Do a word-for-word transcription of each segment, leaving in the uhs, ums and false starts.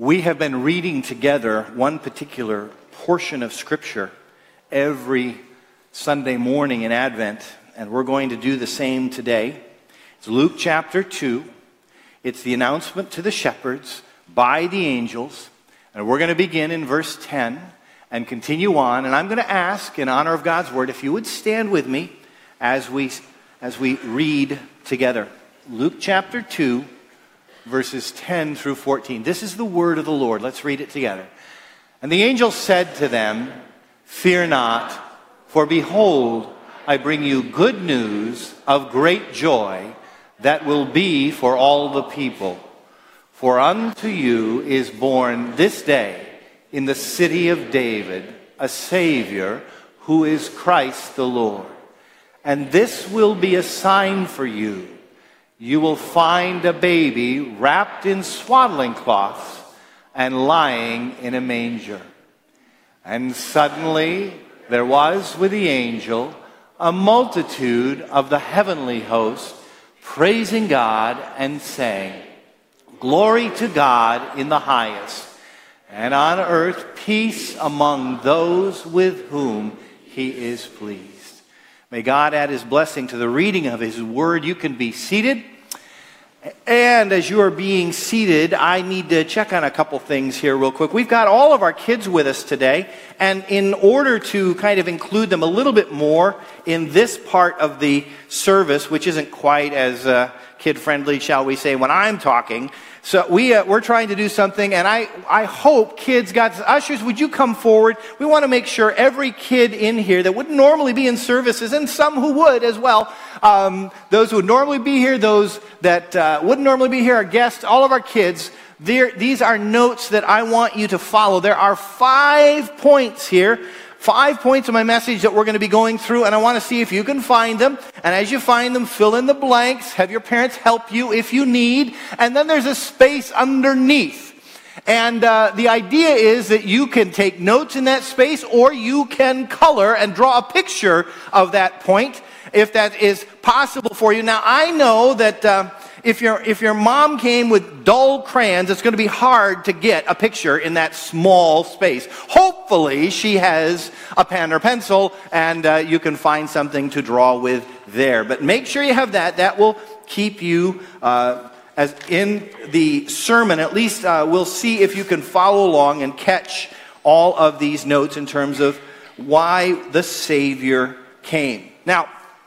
We have been reading together one particular portion of Scripture every Sunday morning in Advent, and we're going to do the same today. It's Luke chapter two. It's the announcement to the shepherds by the angels, and we're going to begin in verse ten and continue on. And I'm going to ask, in honor of God's word, if you would stand with me as we as we read together. Luke chapter two, verses ten through fourteen. This is the word of the Lord. Let's read it together. And the angel said to them, "Fear not, for behold, I bring you good news of great joy that will be for all the people. For unto you is born this day in the city of David a Savior, who is Christ the Lord. And this will be a sign for you. You will find a baby wrapped in swaddling cloths and lying in a manger." And suddenly there was with the angel a multitude of the heavenly host, praising God and saying, "Glory to God in the highest, and on earth peace among those with whom he is pleased." May God add his blessing to the reading of his word. You can be seated. And as you are being seated, I need to check on a couple things here real quick. We've got all of our kids with us today, and in order to kind of include them a little bit more in this part of the service, which isn't quite as uh, kid-friendly, shall we say, when I'm talking, so we, uh, we're trying to do something, and I, I hope kids, God's ushers, would you come forward? We want to make sure every kid in here that wouldn't normally be in services, and some who would as well, um, those who would normally be here, those that uh, wouldn't normally be here, our guests, all of our kids, these are notes that I want you to follow. There are five points here. Five points of my message that we're going to be going through, and I want to see if you can find them. And as you find them, fill in the blanks. Have your parents help you if you need. And then there's a space underneath. And uh, the idea is that you can take notes in that space, or you can color and draw a picture of that point, if that is possible for you. Now, I know that uh, if your if your mom came with dull crayons, it's going to be hard to get a picture in that small space. Hopefully, she has a pen or pencil, and uh, you can find something to draw with there. But make sure you have that. That will keep you, uh, as in the sermon, at least uh, we'll see if you can follow along and catch all of these notes in terms of why the Savior came. Now,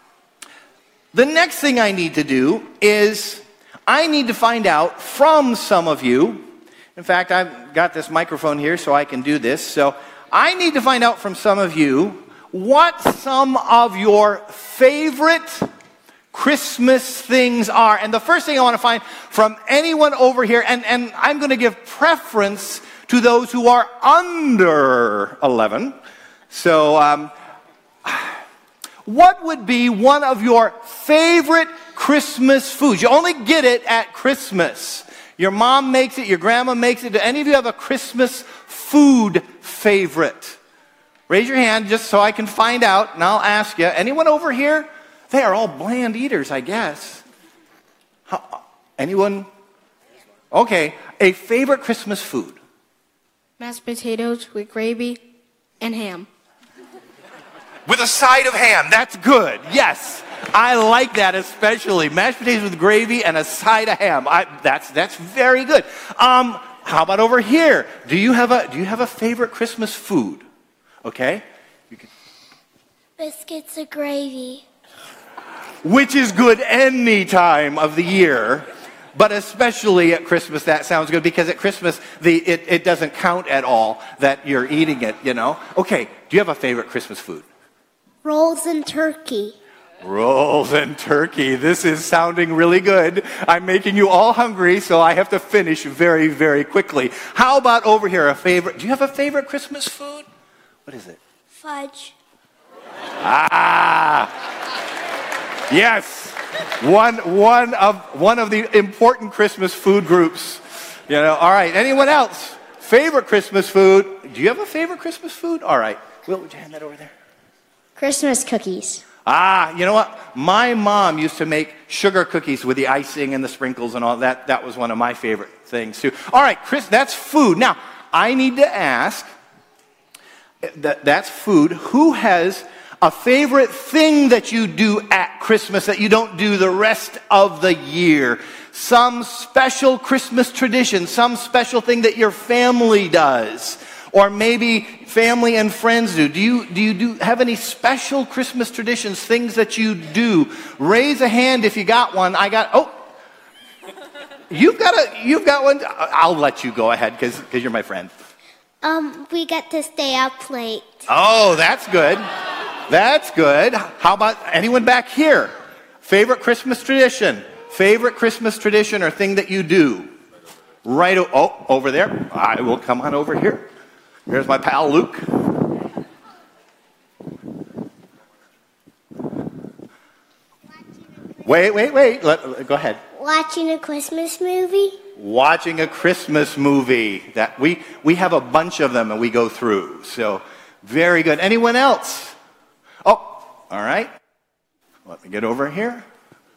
the next thing I need to do is I need to find out from some of you. In fact, I've got this microphone here so I can do this. So I need to find out from some of you what some of your favorite Christmas things are. And the first thing I want to find from anyone over here, and, and I'm going to give preference to those who are under eleven. So, um, what would be one of your favorite Christmas foods? You only get it at Christmas. Your mom makes it, your grandma makes it. Do any of you have a Christmas food favorite? Raise your hand just so I can find out, and I'll ask you. Anyone over here? They are all bland eaters, I guess. How, anyone? Okay, a favorite Christmas food? Mashed potatoes with gravy and ham. With a side of ham. That's good. Yes. I like that especially. Mashed potatoes with gravy and a side of ham. I, that's that's very good. Um, how about over here? Do you have a do you have a favorite Christmas food? Okay. You can... Biscuits and gravy. Which is good any time of the year. But especially at Christmas, that sounds good, because at Christmas, the it, it doesn't count at all that you're eating it, you know. Okay. Do you have a favorite Christmas food? Rolls and turkey. Rolls and turkey. This is sounding really good. I'm making you all hungry, so I have to finish very, very quickly. How about over here, a favorite? Do you have a favorite Christmas food? What is it? Fudge. Ah! Yes. One, one of, one of the important Christmas food groups. You know, all right. Anyone else? Favorite Christmas food? Do you have a favorite Christmas food? All right. Will, would you hand that over there? Christmas cookies. Ah, you know what? My mom used to make sugar cookies with the icing and the sprinkles and all that. That was one of my favorites things too. All right, Chris, that's food. Now, I need to ask, that, that's food. Who has a favorite thing that you do at Christmas that you don't do the rest of the year? Some special Christmas tradition, some special thing that your family does, or maybe family and friends do. Do you, do you do, have any special Christmas traditions, things that you do? Raise a hand if you got one. I got, oh, you've got a, you've got one. I'll let you go ahead because because you're my friend. Um, we get to stay up late. Oh, that's good. That's good. How about anyone back here? Favorite Christmas tradition? Favorite Christmas tradition or thing that you do? Right, o- oh, over there. I will come on over here. Here's my pal Luke. Wait, wait, wait. Let, go ahead. Watching a Christmas movie. Watching a Christmas movie. That we we have a bunch of them and we go through. So very good. Anyone else? Oh, all right. Let me get over here.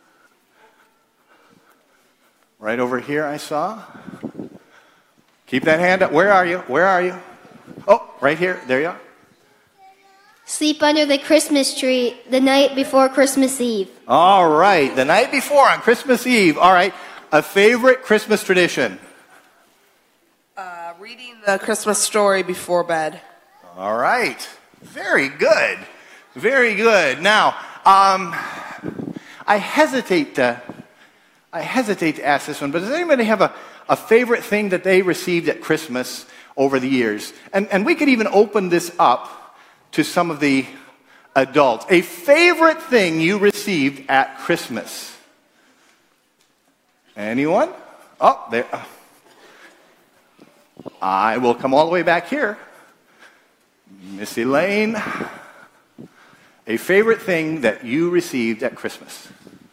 Right over here I saw. Keep that hand up. Where are you? Where are you? Oh, right here. There you are. Sleep under the Christmas tree the night before Christmas Eve. All right. The night before on Christmas Eve. All right. A favorite Christmas tradition? Uh, reading the Christmas story before bed. All right. Very good. Very good. Now, um, I hesitate to I hesitate to ask this one, but does anybody have a, a favorite thing that they received at Christmas over the years? And, and we could even open this up to some of the adults. A favorite thing you received at Christmas? Anyone? Oh, there. I will come all the way back here. Miss Elaine, a favorite thing that you received at Christmas?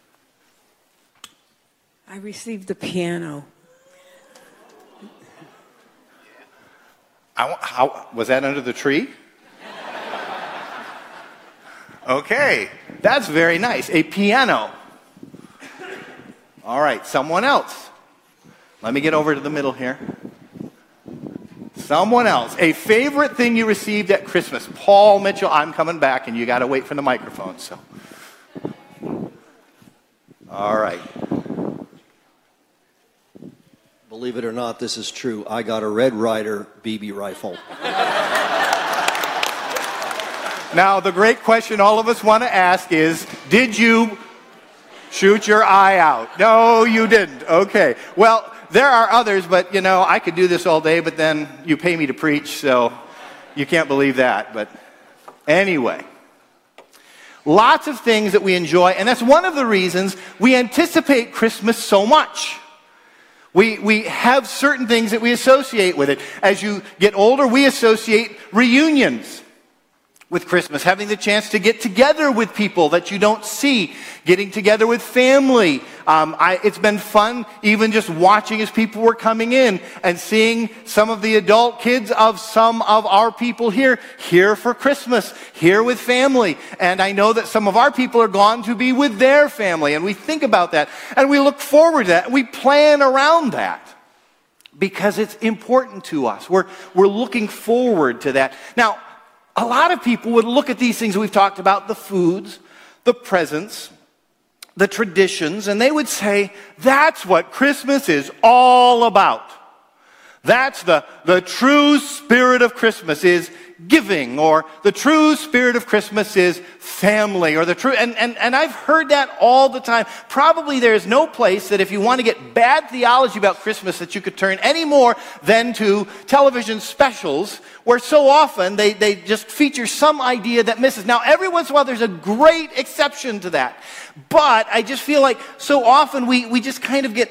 I received the piano. I, how, was that under the tree? Okay, that's very nice. A piano. All right, someone else. Let me get over to the middle here. Someone else. A favorite thing you received at Christmas. Paul Mitchell, I'm coming back, and you got to wait for the microphone. So, all right. Believe it or not, this is true. I got a Red Ryder B B rifle. Now, the great question all of us want to ask is, did you shoot your eye out? No, you didn't. Okay. Well, there are others, but, you know, I could do this all day, but then you pay me to preach, so you can't believe that. But anyway, lots of things that we enjoy, and that's one of the reasons we anticipate Christmas so much. We, we have certain things that we associate with it. As you get older, we associate reunions with Christmas, having the chance to get together with people that you don't see, getting together with family. Um, I, it's been fun even just watching as people were coming in and seeing some of the adult kids of some of our people here, here for Christmas, here with family. And I know that some of our people are gone to be with their family, and we think about that, and we look forward to that, and we plan around that because it's important to us. We're, we're looking forward to that. Now, a lot of people would look at these things we've talked about, the foods, the presents, the traditions, and they would say, that's what Christmas is all about. That's the, the true spirit of Christmas is giving, or the true spirit of Christmas is family, or the true, and, and, and I've heard that all the time. Probably there's no place that if you want to get bad theology about Christmas that you could turn any more than to television specials, where so often they, they just feature some idea that misses. Now, every once in a while there's a great exception to that. But I just feel like so often we, we just kind of get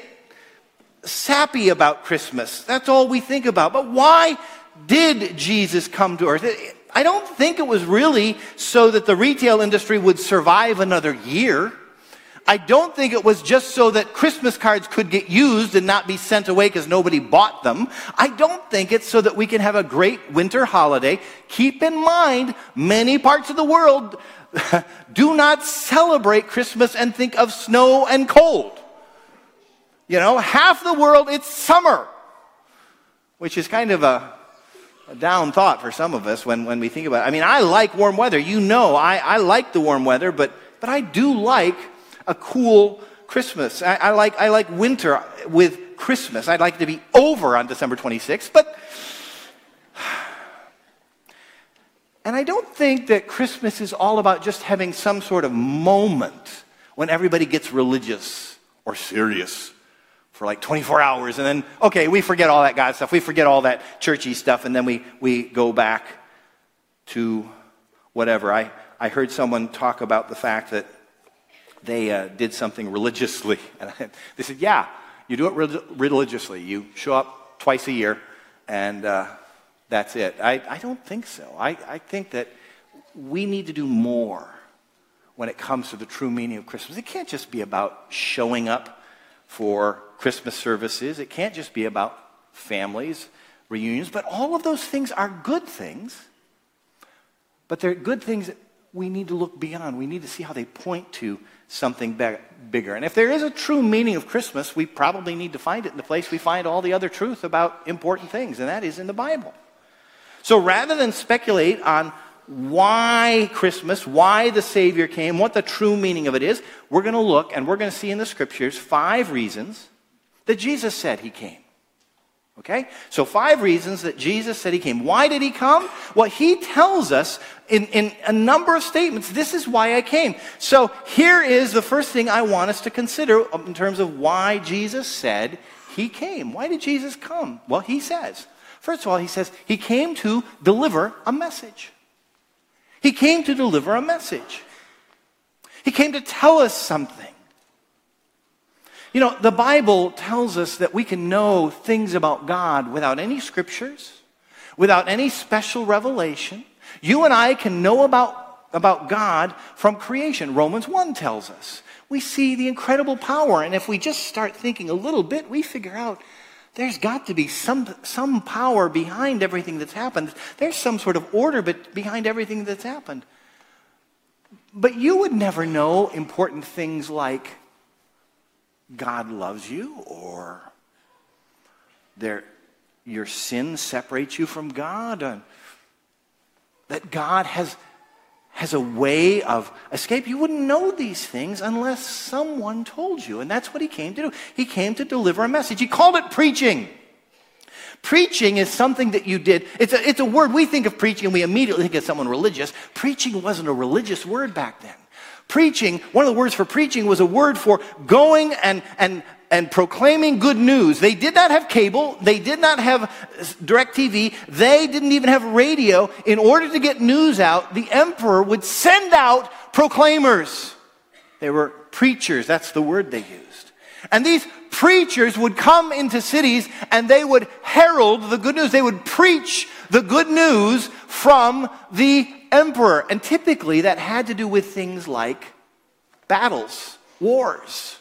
sappy about Christmas. That's all we think about. But why did Jesus come to earth? I don't think it was really so that the retail industry would survive another year. I don't think it was just so that Christmas cards could get used and not be sent away because nobody bought them. I don't think it's so that we can have a great winter holiday. Keep in mind, many parts of the world do not celebrate Christmas and think of snow and cold. You know, half the world, it's summer, which is kind of a, a down thought for some of us when, when we think about it. I mean, I like warm weather. You know, I, I like the warm weather, but, but I do like a cool Christmas. I, I like I like winter with Christmas. I'd like it to be over on December twenty-sixth, but and I don't think that Christmas is all about just having some sort of moment when everybody gets religious or serious for like twenty-four hours, and then, okay, we forget all that God stuff, we forget all that churchy stuff, and then we, we go back to whatever. I, I heard someone talk about the fact that they uh, did something religiously, and I, they said, yeah, you do it re- religiously. You show up twice a year, and uh, that's it. I, I don't think so. I, I think that we need to do more when it comes to the true meaning of Christmas. It can't just be about showing up for Christmas services. It can't just be about families, reunions, but all of those things are good things, but they're good things that we need to look beyond. We need to see how they point to something be- bigger. And if there is a true meaning of Christmas, we probably need to find it in the place we find all the other truth about important things, and that is in the Bible. So rather than speculate on why Christmas, why the Savior came, what the true meaning of it is, we're going to look and we're going to see in the Scriptures five reasons that Jesus said he came. Okay? So five reasons that Jesus said he came. Why did he come? Well, he tells us in, in a number of statements, this is why I came. So here is the first thing I want us to consider in terms of why Jesus said he came. Why did Jesus come? Well, he says, first of all, he says he came to deliver a message. He came to deliver a message. He came to tell us something. You know, the Bible tells us that we can know things about God without any scriptures, without any special revelation. You and I can know about, about God from creation. Romans one tells us. We see the incredible power, and if we just start thinking a little bit, we figure out there's got to be some, some power behind everything that's happened. There's some sort of order behind everything that's happened. But you would never know important things like God loves you, or there, your sin separates you from God, and that God has, has a way of escape. You wouldn't know these things unless someone told you, and that's what he came to do. He came to deliver a message. He called it preaching. Preaching is something that you did. It's a, it's a word, we think of preaching and we immediately think of someone religious. Preaching wasn't a religious word back then. Preaching, one of the words for preaching was a word for going and, and, and proclaiming good news. They did not have cable. They did not have direct T V. They didn't even have radio. In order to get news out, the emperor would send out proclaimers. They were preachers. That's the word they used. And these preachers would come into cities and they would herald the good news. They would preach the good news from the emperor. And typically that had to do with things like battles, wars.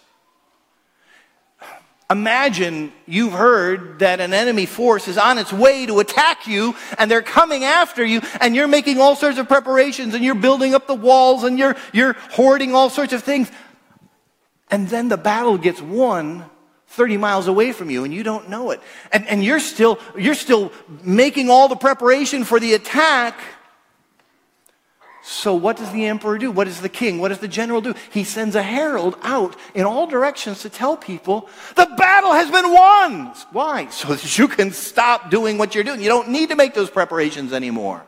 Imagine you've heard that an enemy force is on its way to attack you and they're coming after you, and you're making all sorts of preparations and you're building up the walls and you're, you're hoarding all sorts of things. And then the battle gets won thirty miles away from you and you don't know it. And, and you're still, you're still making all the preparation for the attack. So what does the emperor do? What does the king, what does the general do? He sends a herald out in all directions to tell people, the battle has been won. Why? So that you can stop doing what you're doing. You don't need to make those preparations anymore.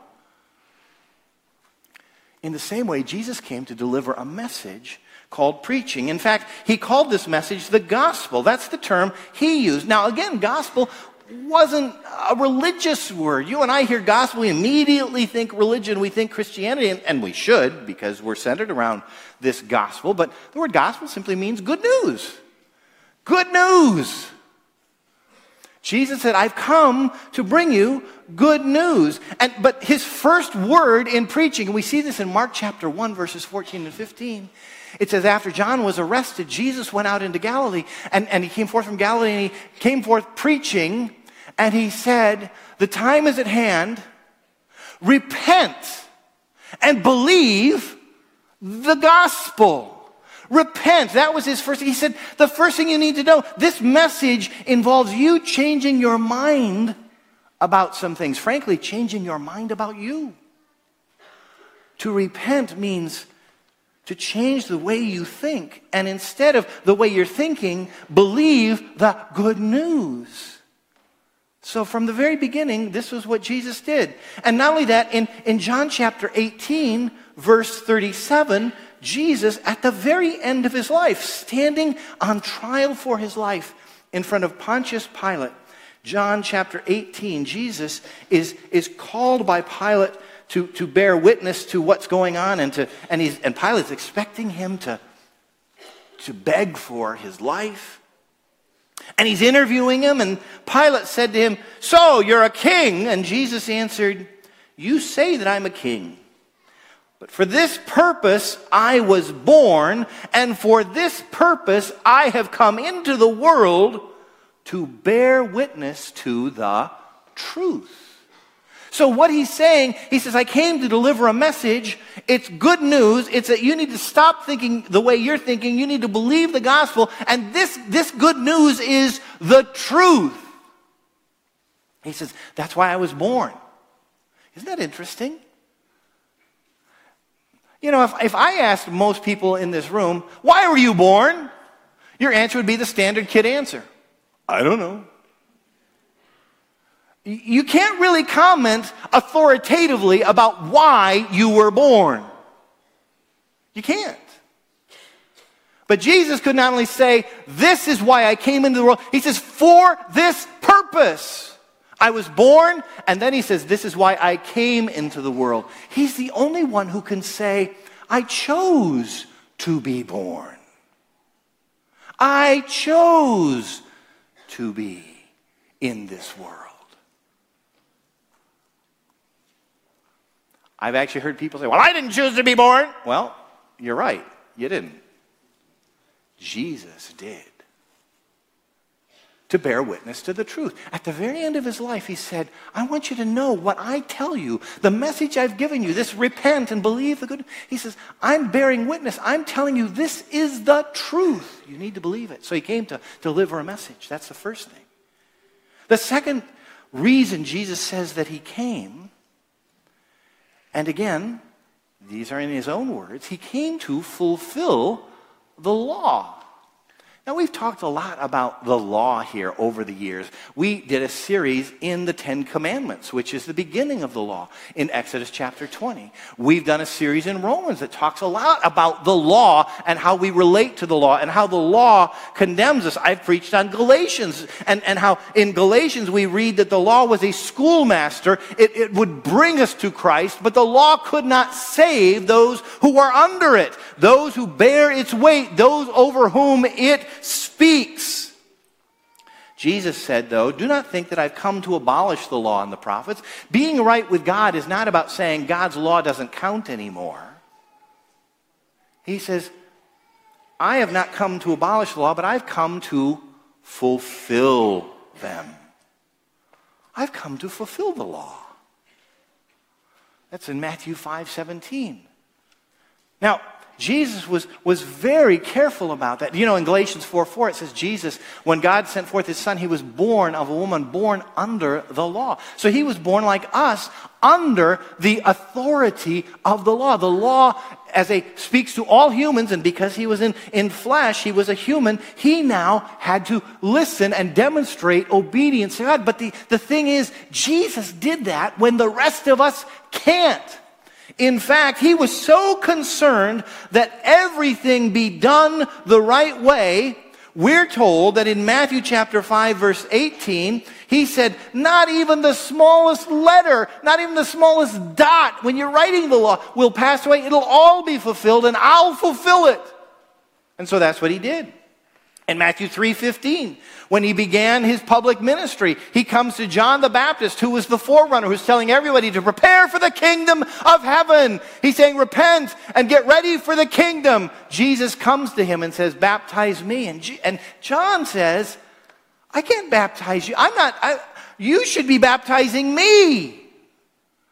In the same way, Jesus came to deliver a message called preaching. In fact, he called this message the gospel. That's the term he used. Now, again, gospel wasn't a religious word. You and I hear gospel, we immediately think religion, we think Christianity, and, and we should, because we're centered around this gospel. But the word gospel simply means good news. Good news. Jesus said, I've come to bring you good news. And but his first word in preaching, and we see this in Mark chapter one, verses fourteen and fifteen, it says, after John was arrested, Jesus went out into Galilee, and, and he came forth from Galilee, and he came forth preaching, and he said, the time is at hand, repent and believe the gospel. Repent. That was his first. He said, the first thing you need to know, this message involves you changing your mind about some things. Frankly, changing your mind about you. To repent means to change the way you think. And instead of the way you're thinking, believe the good news. So from the very beginning, this was what Jesus did. And not only that, in, in John chapter eighteen, verse thirty-seven, Jesus, at the very end of his life, standing on trial for his life in front of Pontius Pilate, John chapter eighteen, Jesus is, is called by Pilate to, to bear witness to what's going on, and to and he's and Pilate's expecting him to, to beg for his life. And he's interviewing him, and Pilate said to him, "So, you're a king?" And Jesus answered, "You say that I'm a king. But for this purpose I was born, and for this purpose I have come into the world to bear witness to the truth." So what he's saying, he says, I came to deliver a message. It's good news. It's that you need to stop thinking the way you're thinking. You need to believe the gospel. And this, this good news is the truth. He says, that's why I was born. Isn't that interesting? You know, if, if I asked most people in this room, why were you born? Your answer would be the standard kid answer. I don't know. You can't really comment authoritatively about why you were born. You can't. But Jesus could not only say, this is why I came into the world. He says, for this purpose I was born. And then he says, this is why I came into the world. He's the only one who can say, I chose to be born. I chose to be in this world. I've actually heard people say, well, I didn't choose to be born. Well, you're right. You didn't. Jesus did. To bear witness to the truth. At the very end of his life, he said, I want you to know what I tell you, the message I've given you, this repent and believe the good. He says, I'm bearing witness. I'm telling you this is the truth. You need to believe it. So he came to deliver a message. That's the first thing. The second reason Jesus says that he came, and again, these are in his own words, he came to fulfill the law. Now, we've talked a lot about the law here over the years. We did a series in the Ten Commandments, which is the beginning of the law, in Exodus chapter twenty. We've done a series in Romans that talks a lot about the law and how we relate to the law and how the law condemns us. I've preached on Galatians and, and how in Galatians we read that the law was a schoolmaster. It, it would bring us to Christ, but the law could not save those who are under it, those who bear its weight, those over whom it speaks. Jesus said, though, do not think that I've come to abolish the law and the prophets. Being right with God is not about saying God's law doesn't count anymore. He says, I have not come to abolish the law, but I've come to fulfill them. I've come to fulfill the law. That's in Matthew five seventeen. Now, Jesus was, was very careful about that. You know, in Galatians four four, it says Jesus, when God sent forth his son, he was born of a woman born under the law. So he was born like us, under the authority of the law. The law, as a speaks to all humans, and because he was in, in flesh, he was a human, he now had to listen and demonstrate obedience to God. But the, the thing is, Jesus did that when the rest of us can't. In fact, he was so concerned that everything be done the right way. We're told that in Matthew chapter five, verse eighteen, he said, not even the smallest letter, not even the smallest dot, when you're writing the law, will pass away. It'll all be fulfilled, and I'll fulfill it. And so that's what he did. In Matthew three fifteen, when he began his public ministry, he comes to John the Baptist, who was the forerunner, who's telling everybody to prepare for the kingdom of heaven. He's saying, repent and get ready for the kingdom. Jesus comes to him and says, baptize me. And, G- and John says, I can't baptize you. I'm not, I, you should be baptizing me.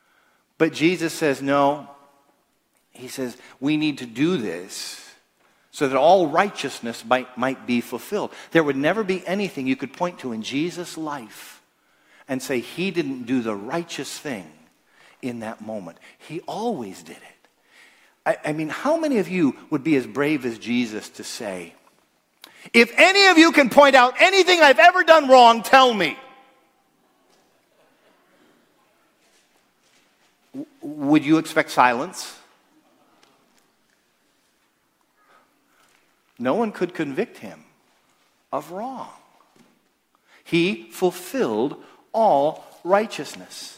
But Jesus says, no. He says, we need to do this so that all righteousness might, might be fulfilled. There would never be anything you could point to in Jesus' life and say he didn't do the righteous thing in that moment. He always did it. I, I mean, how many of you would be as brave as Jesus to say, if any of you can point out anything I've ever done wrong, tell me? W- would you expect silence? No one could convict him of wrong. He fulfilled all righteousness.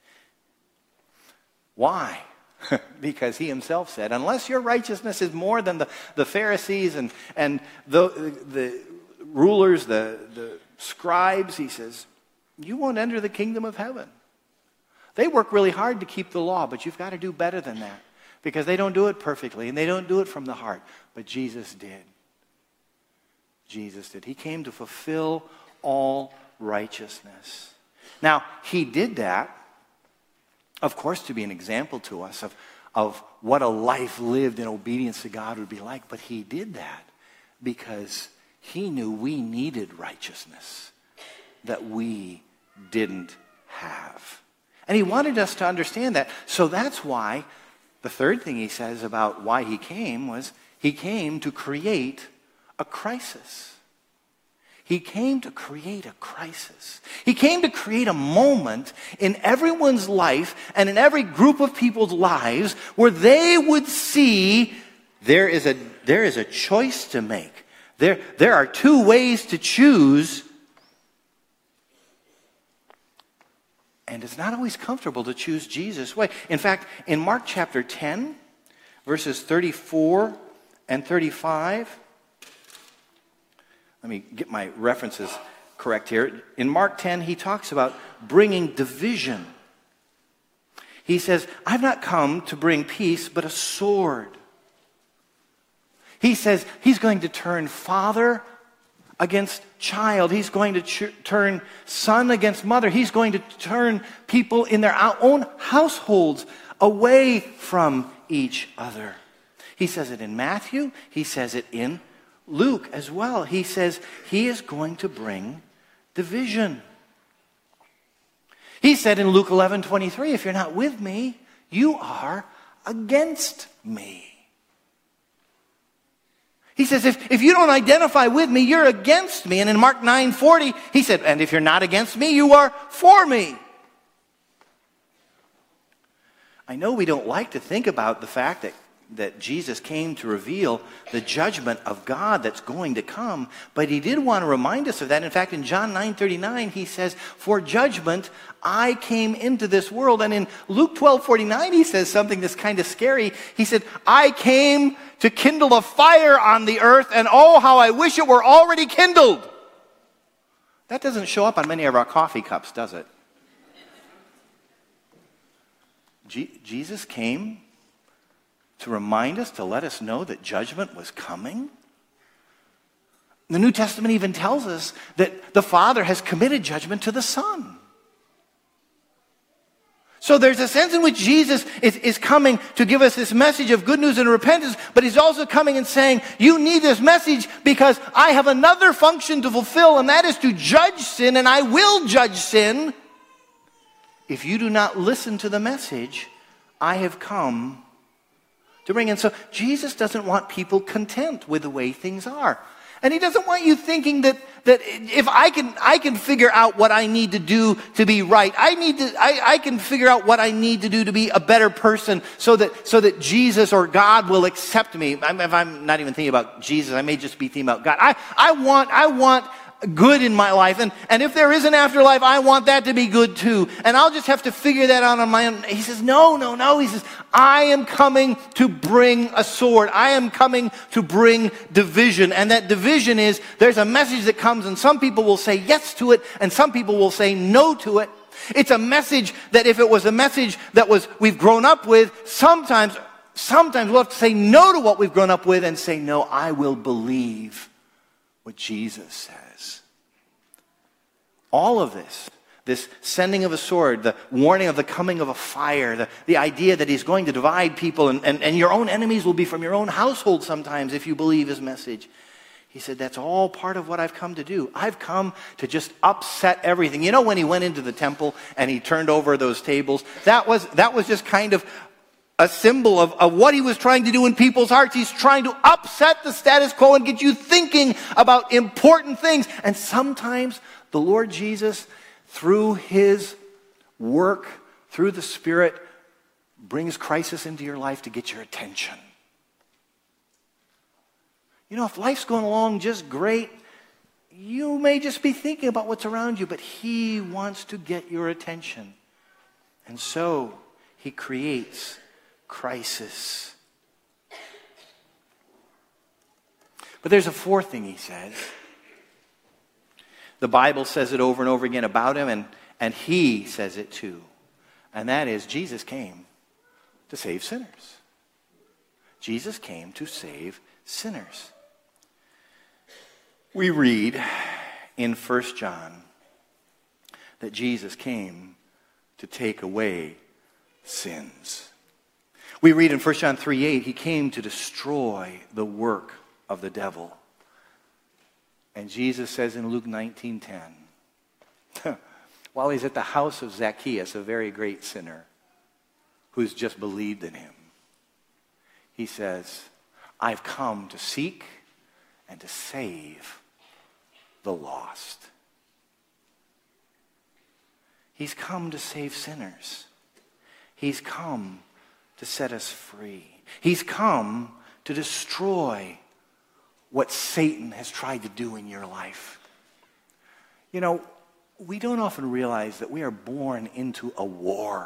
Why? Because he himself said, unless your righteousness is more than the, the Pharisees and, and the, the rulers, the, the scribes, he says, you won't enter the kingdom of heaven. They work really hard to keep the law, but you've got to do better than that, because they don't do it perfectly and they don't do it from the heart. But Jesus did. Jesus did. He came to fulfill all righteousness. Now, he did that, of course, to be an example to us of, of what a life lived in obedience to God would be like. But he did that because he knew we needed righteousness that we didn't have. And he wanted us to understand that. So that's why the third thing he says about why he came was he came to create a crisis. He came to create a crisis. He came to create a moment in everyone's life and in every group of people's lives where they would see there is a, there is a choice to make. There, there are two ways to choose. And it's not always comfortable to choose Jesus' way. In fact, in Mark chapter ten, verses thirty-four and thirty-five, let me get my references correct here. In Mark ten, he talks about bringing division. He says, I've not come to bring peace, but a sword. He says he's going to turn father against child. He's going to ch- turn son against mother. He's going to turn people in their own households away from each other. He says it in Matthew. He says it in Luke as well. He says he is going to bring division. He said in Luke eleven twenty-three, if you're not with me, you are against me. He says, if, if you don't identify with me, you're against me. And in Mark nine forty, he said, and if you're not against me, you are for me. I know we don't like to think about the fact that that Jesus came to reveal the judgment of God that's going to come, but he did want to remind us of that. In fact, in John nine thirty-nine, he says, for judgment I came into this world. And in Luke twelve forty-nine, he says something that's kind of scary. He said, I came to kindle a fire on the earth, and oh, how I wish it were already kindled. That doesn't show up on many of our coffee cups, does it? Je- Jesus came to remind us, to let us know that judgment was coming. The New Testament even tells us that the Father has committed judgment to the Son. So there's a sense in which Jesus is, is coming to give us this message of good news and repentance, but he's also coming and saying, you need this message because I have another function to fulfill, and that is to judge sin, and I will judge sin. If you do not listen to the message, I have come to bring in. So Jesus doesn't want people content with the way things are. And he doesn't want you thinking that, that if I can, I can figure out what I need to do to be right. I need to, I, I can figure out what I need to do to be a better person so that, so that Jesus or God will accept me. I'm, if I'm not even thinking about Jesus, I may just be thinking about God. I, I want, I want good in my life. And, and if there is an afterlife, I want that to be good too. And I'll just have to figure that out on my own. He says, no, no, no. He says, I am coming to bring a sword. I am coming to bring division. And that division is, there's a message that comes and some people will say yes to it and some people will say no to it. It's a message that if it was a message that was we've grown up with, sometimes, sometimes we'll have to say no to what we've grown up with and say, no, I will believe what Jesus says. All of this, This sending of a sword, the warning of the coming of a fire, the, the idea that he's going to divide people, and, and, and your own enemies will be from your own household sometimes if you believe his message. He said, that's all part of what I've come to do. I've come to just upset everything. You know, when he went into the temple and he turned over those tables, that was, that was just kind of a symbol of, of what he was trying to do in people's hearts. He's trying to upset the status quo and get you thinking about important things. And sometimes the Lord Jesus, through his work, through the Spirit, brings crisis into your life to get your attention. You know, if life's going along just great, you may just be thinking about what's around you, but he wants to get your attention. And so he creates crisis. But there's a fourth thing he says. The Bible says it over and over again about him, and, and he says it too. And that is, Jesus came to save sinners. Jesus came to save sinners. We read in First John that Jesus came to take away sins. We read in First John three eight, he came to destroy the work of the devil. And Jesus says in Luke nineteen ten, while he's at the house of Zacchaeus, a very great sinner who's just believed in him, he says, I've come to seek and to save the lost. He's come to save sinners. He's come to set us free. He's come to destroy what Satan has tried to do in your life. You know, we don't often realize that we are born into a war.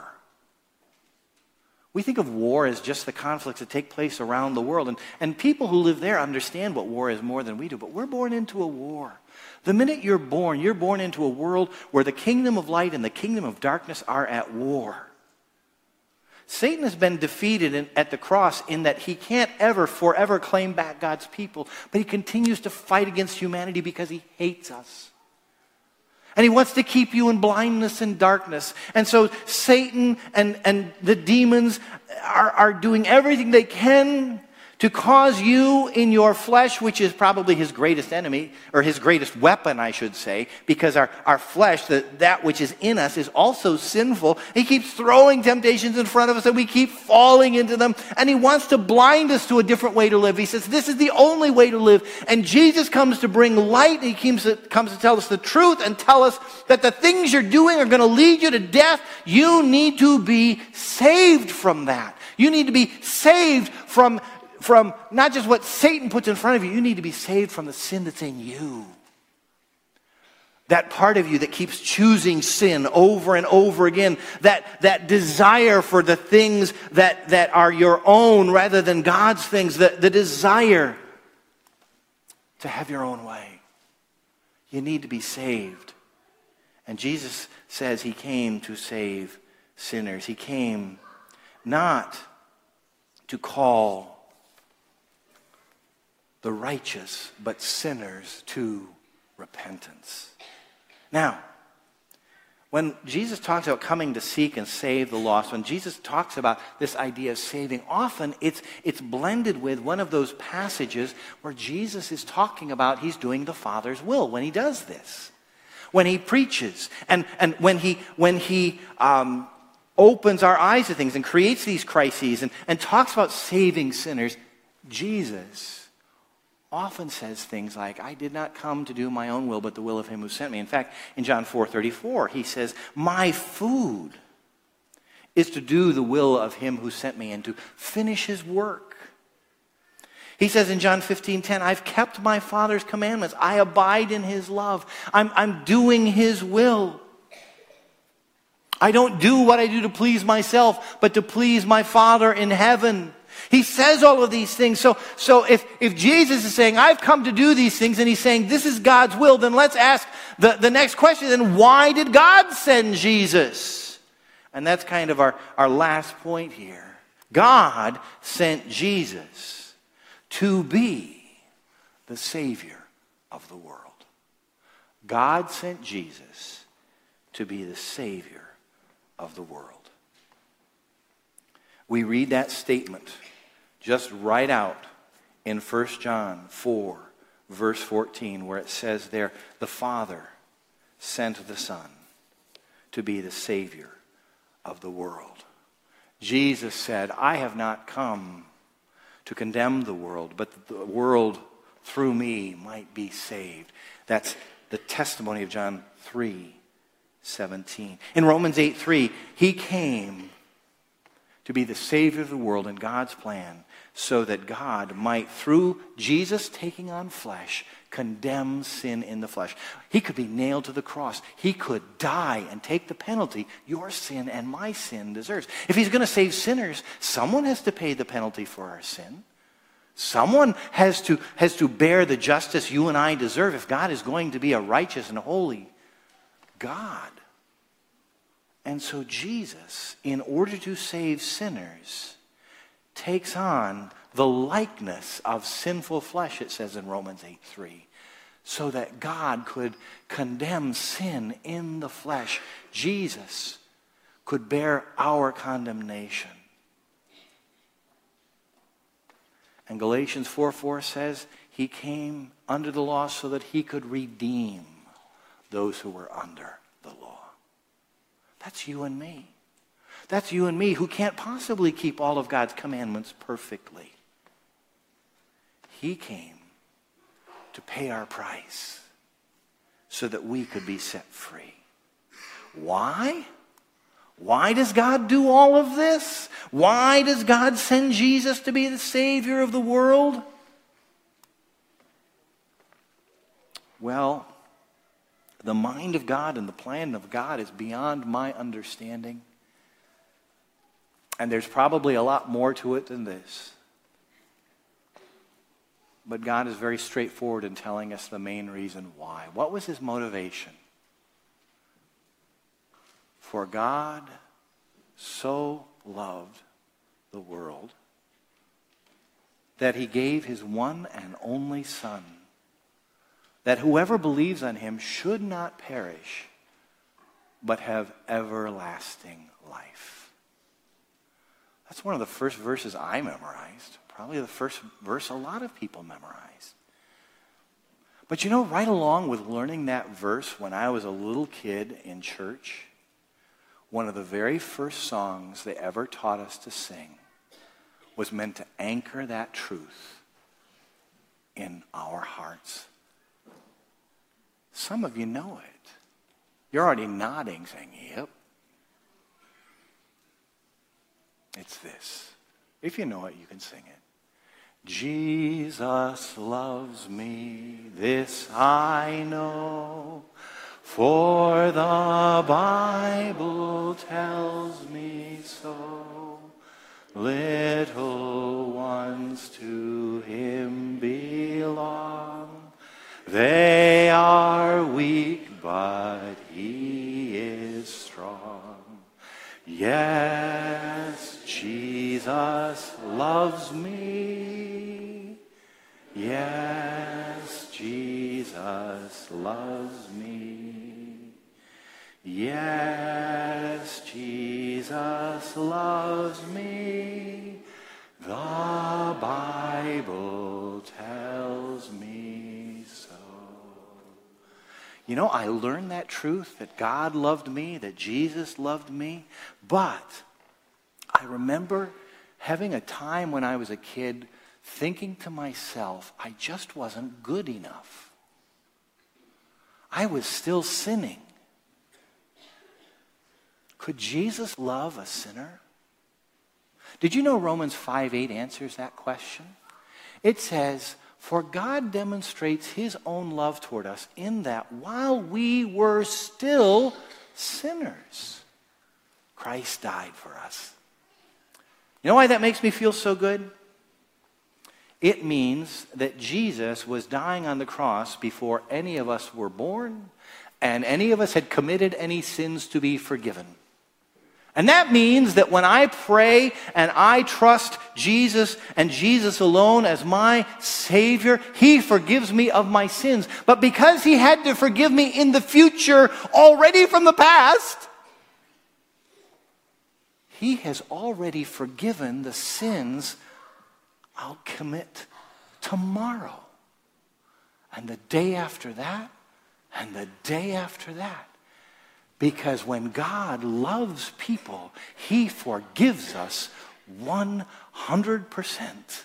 We think of war as just the conflicts that take place around the world. And, and people who live there understand what war is more than we do. But we're born into a war. The minute you're born, you're born into a world where the kingdom of light and the kingdom of darkness are at war. Satan has been defeated in, at the cross in that he can't ever, forever claim back God's people. But he continues to fight against humanity because he hates us. And he wants to keep you in blindness and darkness. And so Satan and, and the demons are, are doing everything they can to cause you in your flesh, which is probably his greatest enemy, or his greatest weapon, I should say, because our, our flesh, the, that which is in us, is also sinful. He keeps throwing temptations in front of us and we keep falling into them. And he wants to blind us to a different way to live. He says, this is the only way to live. And Jesus comes to bring light. He comes to, comes to tell us the truth and tell us that the things you're doing are going to lead you to death. You need to be saved from that. You need to be saved from From not just what Satan puts in front of you, you need to be saved from the sin that's in you. That part of you that keeps choosing sin over and over again. That, that desire for the things that, that are your own rather than God's things. The, the desire to have your own way. You need to be saved. And Jesus says he came to save sinners. He came not to call the righteous, but sinners to repentance. Now, when Jesus talks about coming to seek and save the lost, when Jesus talks about this idea of saving, often it's, it's blended with one of those passages where Jesus is talking about he's doing the Father's will when he does this. When he preaches and, and when he, when he um, opens our eyes to things and creates these crises and, and talks about saving sinners, Jesus often says things like, I did not come to do my own will, but the will of him who sent me. In fact, in John four thirty-four, he says, my food is to do the will of him who sent me and to finish his work. He says in John fifteen ten, I've kept my Father's commandments. I abide in his love. I'm, I'm doing his will. I don't do what I do to please myself, but to please my Father in heaven. He says all of these things. So, so if, if Jesus is saying, I've come to do these things, and he's saying, this is God's will, then let's ask the, the next question, then why did God send Jesus? And that's kind of our, our last point here. God sent Jesus to be the Savior of the world. God sent Jesus to be the Savior of the world. We read that statement just right out in First John four, verse fourteen, where it says there, the Father sent the Son to be the Savior of the world. Jesus said, I have not come to condemn the world, but that the world through me might be saved. That's the testimony of John three seventeen. In Romans eight three, he came to be the Savior of the world in God's plan, so that God might, through Jesus taking on flesh, condemn sin in the flesh. He could be nailed to the cross. He could die and take the penalty your sin and my sin deserves. If he's going to save sinners, someone has to pay the penalty for our sin. Someone has to, has to bear the justice you and I deserve if God is going to be a righteous and holy God. And so Jesus, in order to save sinners, takes on the likeness of sinful flesh, it says in Romans eight three, so that God could condemn sin in the flesh. Jesus could bear our condemnation. And Galatians four four says he came under the law so that he could redeem those who were under the law. That's you and me. That's you and me who can't possibly keep all of God's commandments perfectly. He came to pay our price so that we could be set free. Why? Why does God do all of this? Why does God send Jesus to be the Savior of the world? Well, the mind of God and the plan of God is beyond my understanding. And there's probably a lot more to it than this. But God is very straightforward in telling us the main reason why. What was his motivation? For God so loved the world that he gave his one and only Son, that whoever believes on him should not perish, but have everlasting life. That's one of the first verses I memorized. Probably the first verse a lot of people memorized. But you know, right along with learning that verse when I was a little kid in church, one of the very first songs they ever taught us to sing was meant to anchor that truth in our hearts. Some of you know it. You're already nodding, saying, yep. It's this. If you know it, you can sing it. Jesus loves me, this I know, for the Bible tells me so. Little ones to him belong. They are weak, but he is strong. Yes, Jesus loves me. Yes, Jesus loves me. Yes, Jesus loves me. The Bible tells me so. You know, I learned that truth, that God loved me, that Jesus loved me, but I remember having a time when I was a kid thinking to myself, I just wasn't good enough. I was still sinning. Could Jesus love a sinner? Did you know Romans five eight answers that question? It says, for God demonstrates his own love toward us in that while we were still sinners, Christ died for us. You know why that makes me feel so good? It means that Jesus was dying on the cross before any of us were born and any of us had committed any sins to be forgiven. And that means that when I pray and I trust Jesus and Jesus alone as my Savior, He forgives me of my sins. But because He had to forgive me in the future already from the past, He has already forgiven the sins I'll commit tomorrow. And the day after that, and the day after that. Because when God loves people, He forgives us one hundred percent.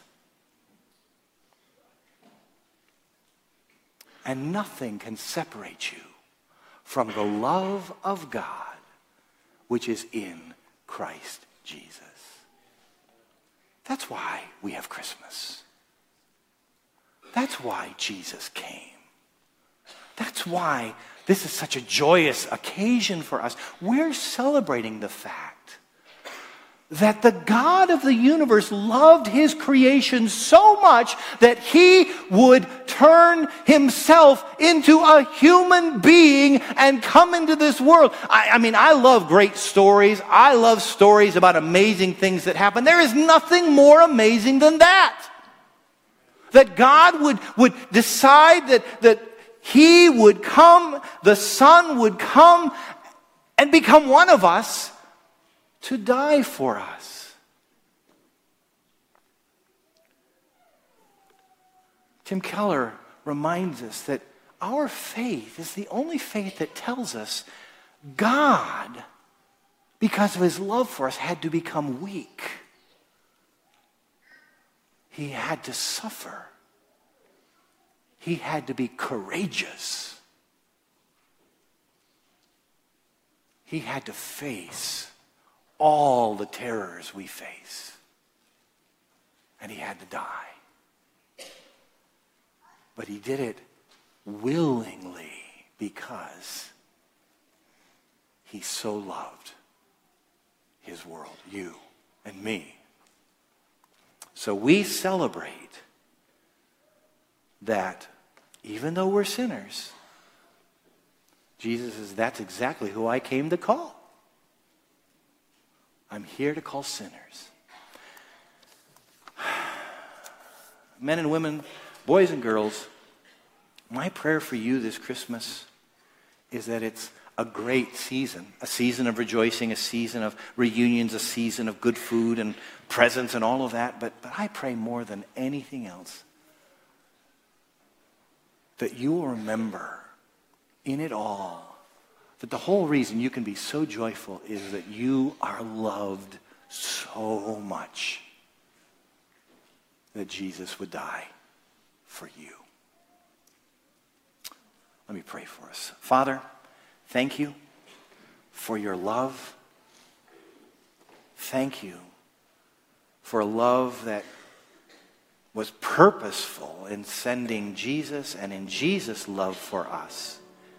And nothing can separate you from the love of God, which is in Christ Jesus. That's why we have Christmas. That's why Jesus came. That's why this is such a joyous occasion for us. We're celebrating the fact that the God of the universe loved His creation so much that He would turn Himself into a human being and come into this world. I, I mean, I love great stories. I love stories about amazing things that happen. There is nothing more amazing than that. That God would, would decide that, that He would come, the Son would come and become one of us to die for us. Tim Keller reminds us that our faith is the only faith that tells us God, because of His love for us, had to become weak. He had to suffer. He had to be courageous. He had to face all the terrors we face. And He had to die. But He did it willingly because He so loved His world, you and me. So we celebrate that even though we're sinners, Jesus says, that's exactly who I came to call. I'm here to call sinners. Men and women, boys and girls, my prayer for you this Christmas is that it's a great season, a season of rejoicing, a season of reunions, a season of good food and presents and all of that. But, but I pray more than anything else that you will remember in it all that the whole reason you can be so joyful is that you are loved so much that Jesus would die for you. Let me pray for us. Father, thank you for your love. Thank you for a love that was purposeful in sending Jesus and in Jesus' love for us,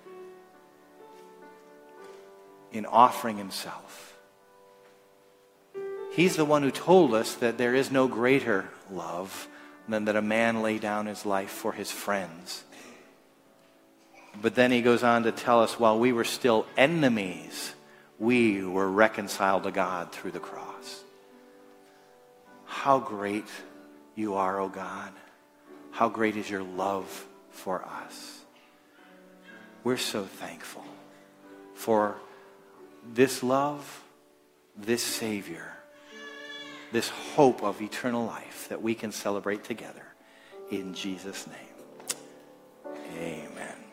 in offering Himself. He's the one who told us that there is no greater love than that a man lay down his life for his friends. But then He goes on to tell us, while we were still enemies, we were reconciled to God through the cross. How great You are, O God. How great is Your love for us. We're so thankful for this love, this Savior, this hope of eternal life that we can celebrate together. In Jesus' name, amen.